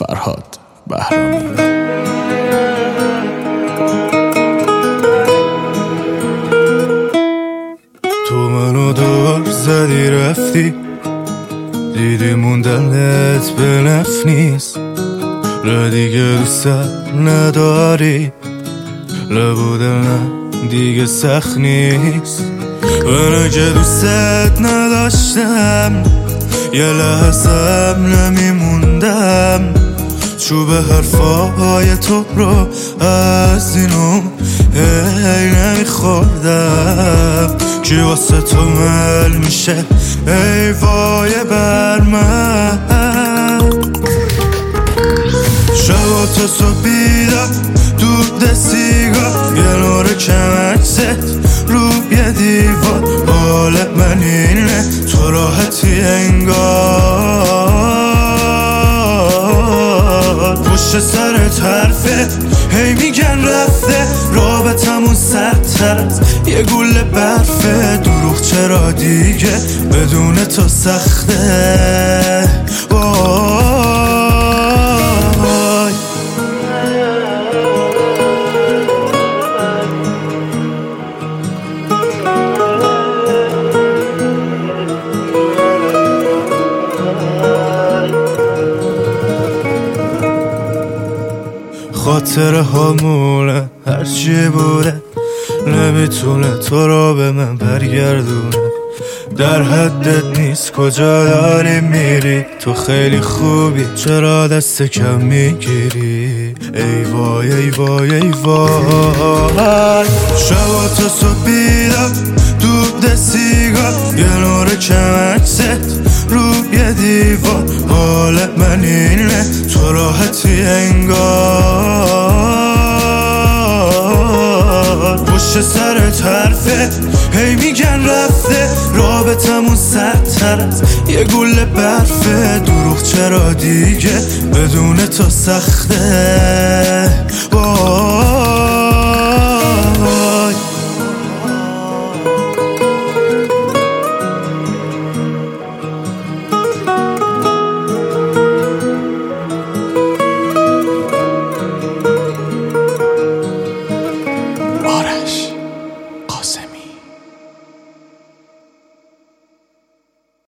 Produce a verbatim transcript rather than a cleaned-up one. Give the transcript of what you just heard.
فرهاد بهرامی. تو منو دور زدی رفتی، دیدی موندنت به نفع نیست، را دیگه دوست نداری، لبو دلم دیگه سخت نیست. من که دوستت نداشتم یه لحظم نمیموندم، چوب حرفای تو رو از اینو هی نمیخوردم. کی واسه تو مل میشه ای وای بر من، شبا تا صبح بیدار دود سیگار، یه نور کمکست روی دیوار، حال من اینه تو راحتی انگار. پشت سرت حرفه هی میگن رفته، رابطمون سردتر از یه گوله برفه. دروغ چرا دیگه بدون تو سخته وای. خاطره هامونه هرچی بوده نمیتونه تو رو به من برگردونه، در حدت نیست کجا داری میری، تو خیلی خوبی چرا دست کم میگیری. ای وای ای وای ای وای. شبا تا صبح بیدار دود سیگار، یه نور کمکست روی دیوار، حال من اینه تو راحتی انگار. پشت سرت حرفه هی میگن رفته، رابطمون سردتر از یه گوله برفه. دروغ چرا دیگه بدون تو سخته وای.